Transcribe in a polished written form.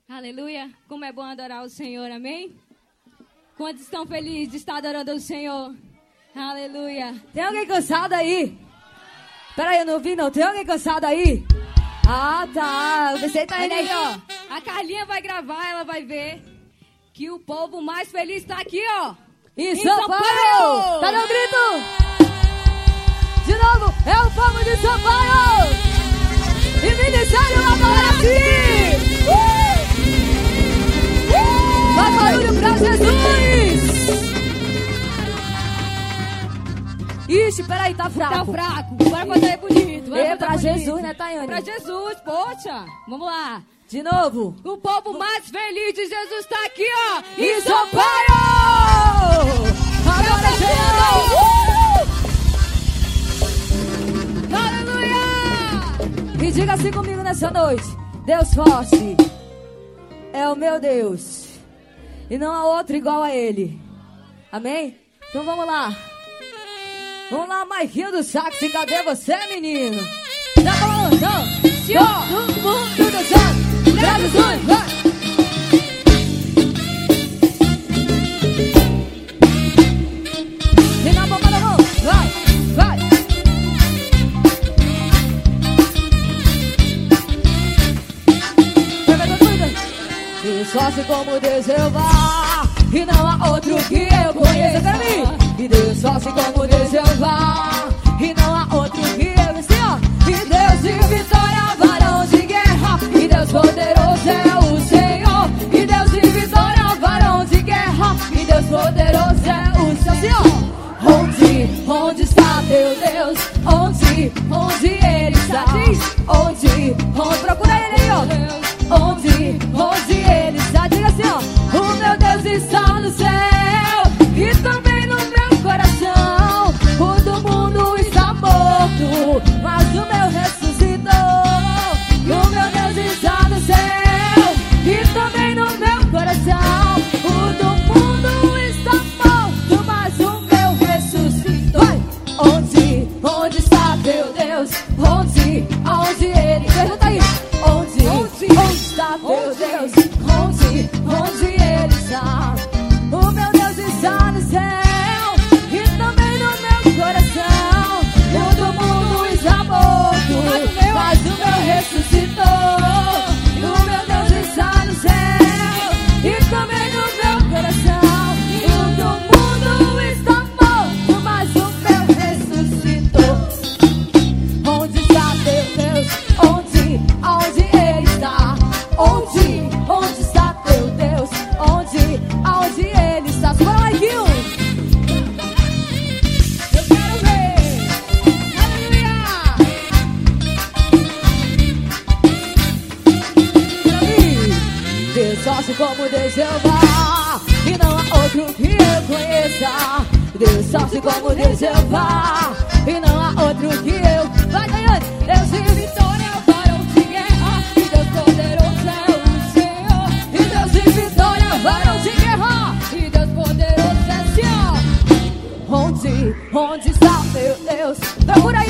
Aleluia. Como é bom adorar o Senhor, amém? Quantos estão felizes de estar adorando o Senhor? Aleluia. Tem alguém cansado aí? Peraí, eu não vi não. Tem alguém cansado aí? Ah, tá. Eu pensei que tá Olha aí, ó. A Carlinha vai gravar, ela vai ver que o povo mais feliz está aqui, ó. Em São Paulo! Cadê o grito? De novo, é o povo de São Paulo! E Ministério agora sim! Faz barulho pra Jesus! Ixi, peraí, tá fraco. Tá fraco. Bora fazer bonito. É pra Jesus, né, Tayane? Pra Jesus, poxa. Vamos lá. De novo. O povo mais feliz de Jesus tá aqui, ó. Em São Paulo! Agora aleluia! E diga assim comigo nessa noite. Deus forte é o meu Deus. E não há outro igual a Ele. Amém? Então vamos lá. Vamos lá, Maiquinho do sax. Cadê você, menino? Dá pra lançar. Senhor, todo mundo dançando. Traduções, vai. E na palma da mão, vai, vai. Pega todo mundo. E só se como Deus eu vá. E não há outro que eu conheça pra mim. E Deus só se como Deus eu vá. E não há outro que eu assim, ó. E Deus de vitória, varão de guerra. E Deus poderoso é o Senhor. E Deus de vitória, varão de guerra. E Deus poderoso é o Senhor, assim, ó. Onde está teu Deus? Onde ele está? Onde, procura ele aí, ó. Onde ele está? Diga assim, ó. O meu Deus está no céu e também no meu coração. O do mundo está morto, mas o meu ressuscitou. O meu Deus está no céu e também no meu coração. O do mundo está morto, mas o meu ressuscitou. Vai! Onde está teu Deus? Onde ele? Pergunta aí. Onde está teu Deus? Onde ele está? O meu Deus está no céu e também no meu coração. O do mundo está morto, mas o meu ressuscitou. O meu Deus está no céu e também no meu coração. O do mundo está morto, mas o meu ressuscitou. Onde está teu Deus? Onde ele está? Onde está teu Deus? Onde ele está? Fala, Maiquinho! Eu quero ver! Aleluia! Pra mim, Deus só se como Deus eu vá. E não há outro que eu conheça. Deus só se como Deus eu vá. E não há outro que eu. Vai, Daiane! Deus de vitória, varão de guerra. E Deus poderoso é o Senhor. E Deus de vitória, varão de guerra. E Deus poderoso é o Senhor. Onde está meu Deus? Procura